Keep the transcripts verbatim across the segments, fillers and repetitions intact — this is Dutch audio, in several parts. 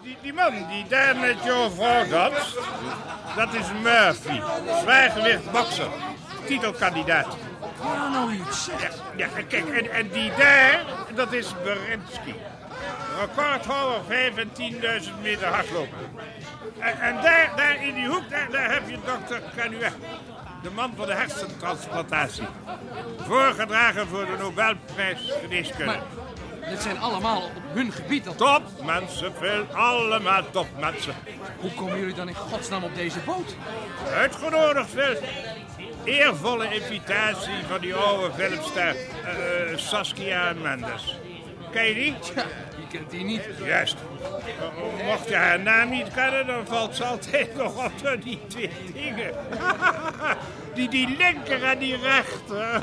die, die man die daar met jouw vrouw danst, dat is Murphy. Zwaargewicht bokser. Titelkandidaat. Ja, nou iets. Ja, ja, kijk, en, en die daar, dat is Berensky. Recordhouder vijf en tienduizend meter hardlopen. En, en daar, daar in die hoek, daar, daar heb je dokter Canuet. De man van de hersentransplantatie. Voorgedragen voor de Nobelprijs geneeskunde. Maar dit zijn allemaal op hun gebied. Dat... Topmensen, veel, allemaal topmensen. Hoe komen jullie dan in godsnaam op deze boot? Uitgenodigd, veel. Eervolle invitatie van die oude filmster uh, Saskia Mendes. Ken je die? Ja, wie kent die niet? Juist. Uh, mocht je haar naam niet kennen, dan valt ze altijd nog op door die twee dingen. die, die linker en die rechter.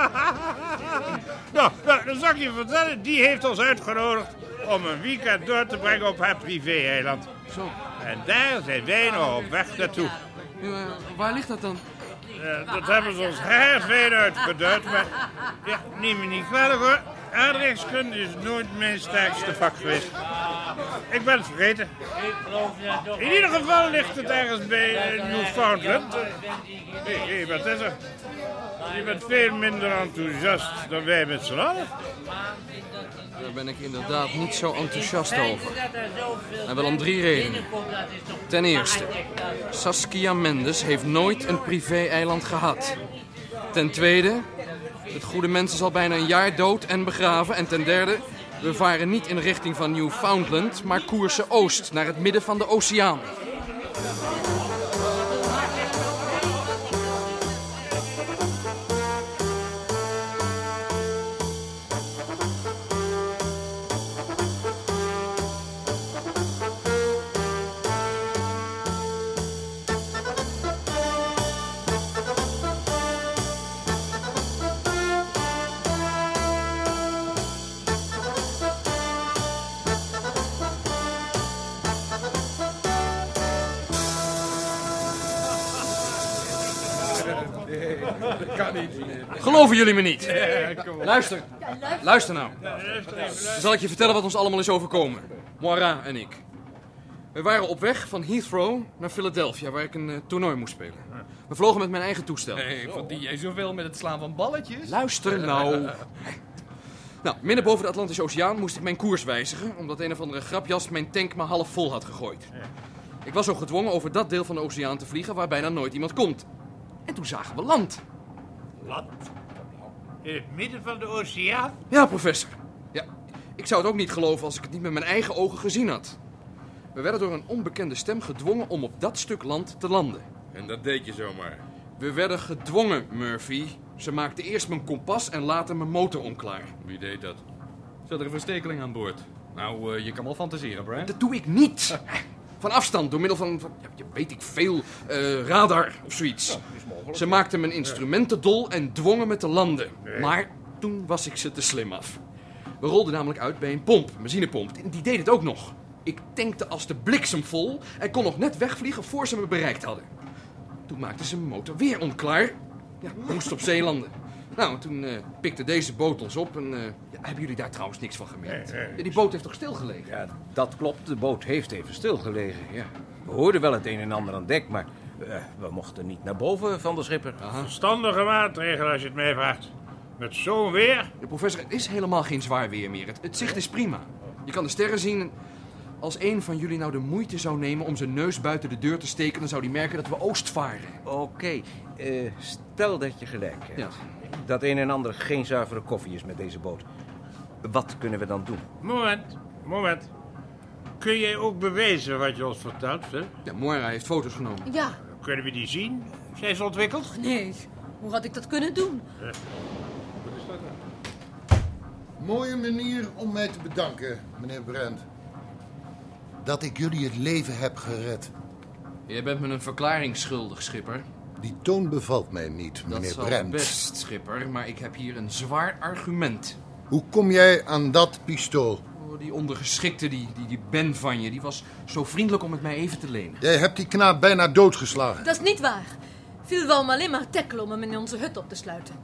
nou, nou, dan zal ik je vertellen, die heeft ons uitgenodigd om een weekend door te brengen op haar privé-eiland. Zo. En daar zijn wij nog op weg naartoe. Uh, waar ligt dat dan? Uh, dat hebben ze ons heel veel uitgeduid, maar ja, neem me niet kwalijk hoor. Aardrijkskunde is nooit mijn sterkste vak geweest. Ik ben het vergeten. In ieder geval ligt het ergens bij uh, Newfoundland. Hé, hey, hey, wat is er? Je bent veel minder enthousiast dan wij met z'n allen. Daar ben ik inderdaad niet zo enthousiast over. En wel om drie redenen. Ten eerste, Saskia Mendes heeft nooit een privé-eiland gehad. Ten tweede, het goede mens is al bijna een jaar dood en begraven. En ten derde, we varen niet in richting van Newfoundland, maar koersen oost, naar het midden van de oceaan. Geloven jullie me niet? Luister. Luister nou. Dan zal ik je vertellen wat ons allemaal is overkomen. Moira en ik. We waren op weg van Heathrow naar Philadelphia, waar ik een uh, toernooi moest spelen. We vlogen met mijn eigen toestel. Nee, verdien jij zoveel met het slaan van balletjes? Luister nou. Nou, midden boven de Atlantische Oceaan moest ik mijn koers wijzigen, omdat een of andere grapjas mijn tank maar half vol had gegooid. Ik was zo gedwongen over dat deel van de oceaan te vliegen waar bijna nooit iemand komt. En toen zagen we land. Land? In het midden van de oceaan? Ja, professor. Ja, ik zou het ook niet geloven als ik het niet met mijn eigen ogen gezien had. We werden door een onbekende stem gedwongen om op dat stuk land te landen. En dat deed je zomaar? We werden gedwongen, Murphy. Ze maakte eerst mijn kompas en later mijn motor onklaar. Wie deed dat? Zat er een verstekeling aan boord? Nou, uh, je kan wel fantaseren, Brian. Dat doe ik niet. Van afstand, door middel van, van ja, weet ik veel, uh, radar of zoiets. Ze maakten mijn instrumenten dol en dwongen me te landen. Maar toen was ik ze te slim af. We rolden namelijk uit bij een pomp, een benzinepomp. En die deed het ook nog. Ik tankte als de bliksem vol en kon nog net wegvliegen voor ze me bereikt hadden. Toen maakten ze mijn motor weer onklaar. Ja, we moesten op zee landen. Nou, toen uh, pikte deze boot ons op en uh, ja, hebben jullie daar trouwens niks van gemerkt? Ja, die boot heeft toch stilgelegen? Ja, dat klopt. De boot heeft even stilgelegen, ja. We hoorden wel het een en ander aan dek, maar uh, we mochten niet naar boven van de schipper. Aha. Verstandige maatregel als je het mij vraagt. Met zo'n weer? Ja, professor, het is helemaal geen zwaar weer meer. Het, het zicht is prima. Je kan de sterren zien. En als een van jullie nou de moeite zou nemen om zijn neus buiten de deur te steken, dan zou hij merken dat we oost varen. Oké, okay. uh, stel dat je gelijk hebt. Ja. Dat een en ander geen zuivere koffie is met deze boot. Wat kunnen we dan doen? Moment, moment. Kun jij ook bewijzen wat je ons vertelt, Phil? Ja, Moira heeft foto's genomen. Ja. Kunnen we die zien? Zijn ze ontwikkeld? Nee, hoe had ik dat kunnen doen? Ja. Mooie manier om mij te bedanken, meneer Brand. Dat ik jullie het leven heb gered. Jij bent me een verklaring schuldig, schipper. Die toon bevalt mij niet, meneer Dat zal Brand. best, schipper, maar ik heb hier een zwaar argument. Hoe kom jij aan dat pistool? Oh, die ondergeschikte, die, die, die Ben van je, die was zo vriendelijk om het mij even te lenen. Jij hebt die knaap bijna doodgeslagen. Dat is niet waar. Phil wou me alleen maar tackelen om hem in onze hut op te sluiten.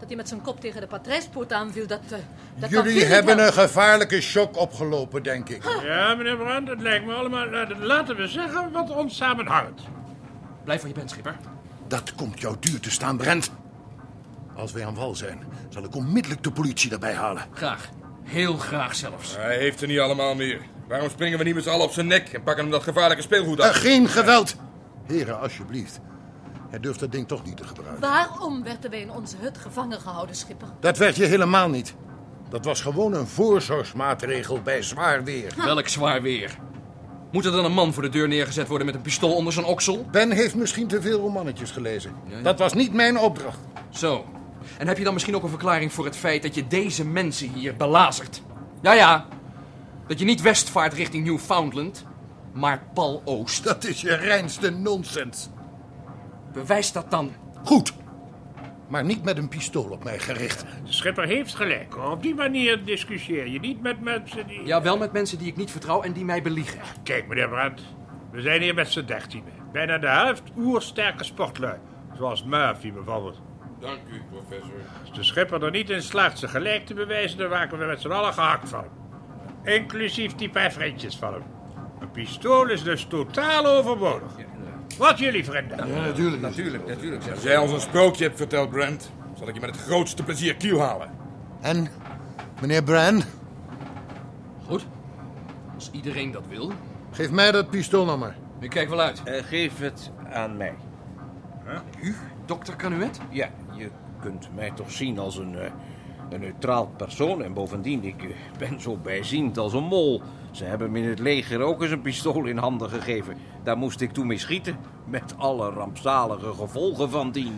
Dat hij met zijn kop tegen de patrijspoort aanviel, dat, uh, dat kan Jullie Philip hebben wel. een gevaarlijke shock opgelopen, denk ik. Ja, meneer Brandt, het lijkt me allemaal... Laten we zeggen wat ons samenhangt. Blijf waar je bent, schipper. Dat komt jou duur te staan, Brent. Als wij aan wal zijn, zal ik onmiddellijk de politie erbij halen. Graag. Heel graag zelfs. Hij heeft er niet allemaal meer. Waarom springen we niet met z'n allen op zijn nek en pakken hem dat gevaarlijke speelgoed Uh, af? geen geweld. Heren, alsjeblieft. Hij durft dat ding toch niet te gebruiken. Waarom werden wij in onze hut gevangen gehouden, schipper? Dat werd je helemaal niet. Dat was gewoon een voorzorgsmaatregel bij zwaar weer. Welk zwaar weer. Moet er dan een man voor de deur neergezet worden met een pistool onder zijn oksel? Ben heeft misschien te veel romannetjes gelezen. Dat was niet mijn opdracht. Zo. En heb je dan misschien ook een verklaring voor het feit dat je deze mensen hier belazert? Ja, ja. Dat je niet west vaart richting Newfoundland, maar pal oost. Dat is je reinste nonsens. Bewijs dat dan. Goed. Maar niet met een pistool op mij gericht. De schipper heeft gelijk. Op die manier discussieer je niet met mensen die... Ja, wel met mensen die ik niet vertrouw en die mij beliegen. Kijk, meneer Brandt. We zijn hier met z'n dertienen. Bijna de helft oersterke sportlui. Zoals Murphy bijvoorbeeld. Dank u, professor. Als de schipper er niet in slaagt ze gelijk te bewijzen, dan raken we met z'n allen gehakt van hem. Inclusief die paar vriendjes van hem. Een pistool is dus totaal overbodig. Wat jullie vrienden? Ja, natuurlijk. Natuurlijk, natuurlijk. Als jij ons een sprookje hebt verteld, Brent, zal ik je met het grootste plezier kiel halen. En, meneer Brand, Goed. Als iedereen dat wil. geef mij dat pistool nog maar. Ik kijk wel uit. Uh, geef het aan mij. U, dokter Canuet? Ja, je kunt mij toch zien als een, uh, een neutraal persoon. En bovendien, ik uh, ben zo bijziend als een mol. Ze hebben me in het leger ook eens een pistool in handen gegeven. Daar moest ik toen mee schieten. Met alle rampzalige gevolgen van dien.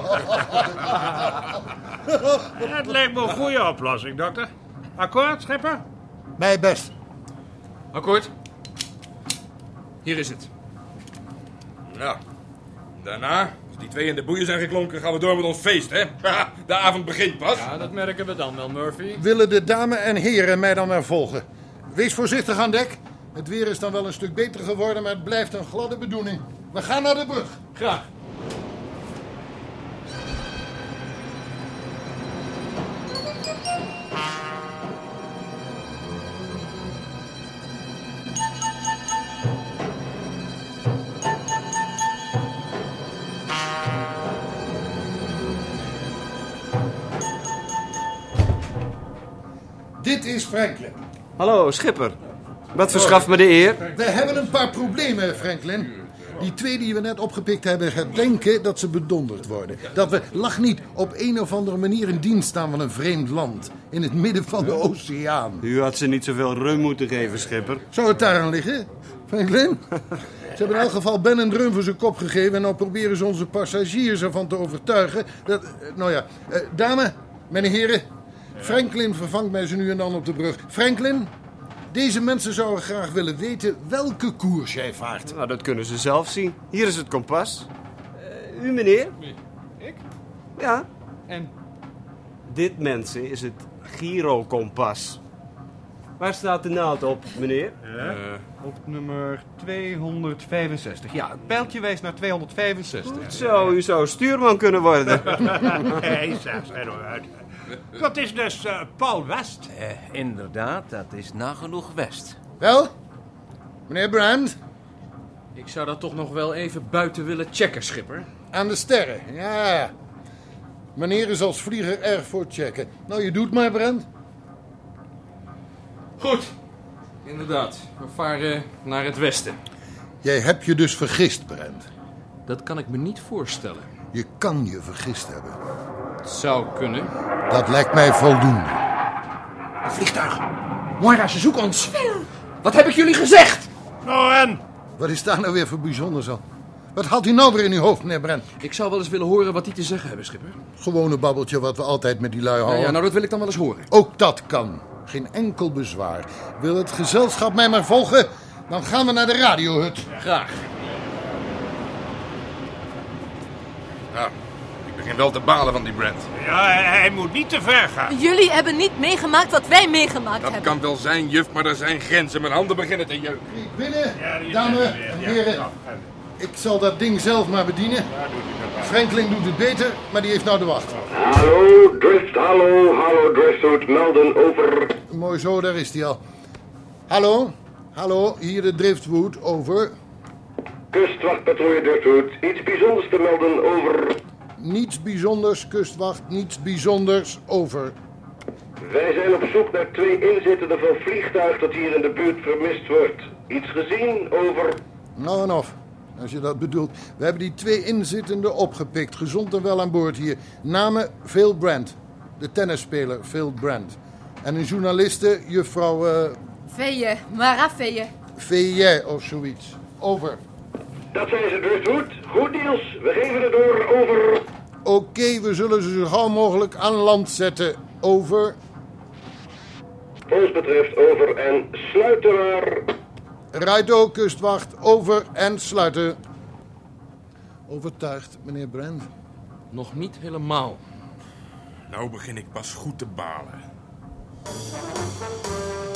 Dat lijkt me een goede oplossing, dokter. Akkoord, schipper? Mij best. Akkoord. Hier is het. Nou, daarna, als die twee in de boeien zijn geklonken, gaan we door met ons feest, hè? De avond begint pas. Ja, dat merken we dan wel, Murphy. Willen de dames en heren mij dan maar volgen? Wees voorzichtig aan dek. Het weer is dan wel een stuk beter geworden, maar het blijft een gladde bedoeling. We gaan naar de brug. Graag. Dit is Franklin. Hallo, schipper. Wat verschaft me de eer? We hebben een paar problemen, Franklin. Die twee die we net opgepikt hebben, denken dat ze bedonderd worden. Dat we, lach niet, op een of andere manier in dienst staan van een vreemd land. In het midden van de oceaan. U had ze niet zoveel rum moeten geven, schipper. Zou het daaraan liggen, Franklin? Ze hebben in elk geval Ben een drum voor zijn kop gegeven... en nou proberen ze onze passagiers ervan te overtuigen dat... Nou ja, uh, dame, mijn heren... Franklin vervangt mij zo nu en dan op de brug. Franklin, deze mensen zouden graag willen weten welke koers jij vaart. Nou, dat kunnen ze zelf zien. Hier is het kompas. Uh, u, meneer? Ik? Ja. En? Dit, mensen, is het gyrokompas. Waar staat de naald op, meneer? Uh, op nummer tweehonderdvijfenzestig. Ja, het pijltje wijst naar tweehonderdvijfenzestig. Zo, u zou stuurman kunnen worden. Hij zegt er nog uit. Dat is dus uh, Paul West. Uh, inderdaad, dat is nagenoeg West. Wel, meneer Brand, Ik zou dat toch nog wel even buiten willen checken, schipper. aan de sterren. Ja, ja. Meneer is als vlieger erg voor checken. Nou, je doet maar, Brand. Goed. Inderdaad. We varen naar het westen. Jij hebt je dus vergist, Brand. Dat kan ik me niet voorstellen. Je kan je vergist hebben. Het zou kunnen. Dat lijkt mij voldoende. Een vliegtuig. Moira, ze zoeken ons. Wat heb ik jullie gezegd? Nou en? Wat is daar nou weer voor bijzonders aan? Wat haalt u nou weer in uw hoofd, meneer Brand? Ik zou wel eens willen horen wat die te zeggen hebben, schipper. Gewone babbeltje wat we altijd met die lui Ja, houden. ja, nou dat wil ik dan wel eens horen. Ook dat kan. Geen enkel bezwaar. Wil het gezelschap mij maar volgen? Dan gaan we naar de radiohut. Graag. Nou, ik begin wel te balen van die Brent. Ja, hij, hij moet niet te ver gaan. Jullie hebben niet meegemaakt wat wij meegemaakt Dat hebben. kan wel zijn, juf, maar er zijn grenzen. Mijn handen beginnen te jeuken. Binnen, Ja, die dames zijn er weer. en Ja, heren. nou, Ik zal dat ding zelf maar bedienen. Franklin doet het beter, maar die heeft nou de wacht. Hallo, Drift, hallo, hallo, Driftwood, melden over. Mooi zo, daar is hij al. Hallo, hallo, hier de Driftwood, over. Kustwachtpatrouille Driftwood, iets bijzonders te melden, over. Niets bijzonders, kustwacht, niets bijzonders, over. Wij zijn op zoek naar twee inzittenden van vliegtuig dat hier in de buurt vermist wordt. Iets gezien, over. Nou en of, als je dat bedoelt. We hebben die twee inzittenden opgepikt, gezond en wel aan boord hier. Namen Phil Brandt, de tennisspeler Phil Brandt. En een journaliste, juffrouw... Uh, Veille, Mara Veille. Veille of zoiets. Over. Dat zijn ze, Driftwood. Goed, Niels. We geven het door, over. Oké, okay, we zullen ze zo gauw mogelijk aan land zetten. Over. Ons betreft over en sluiten maar. Righto, kustwacht, over en sluiten. Overtuigd, meneer Brandt? Nog niet helemaal. Nou begin ik pas goed te balen.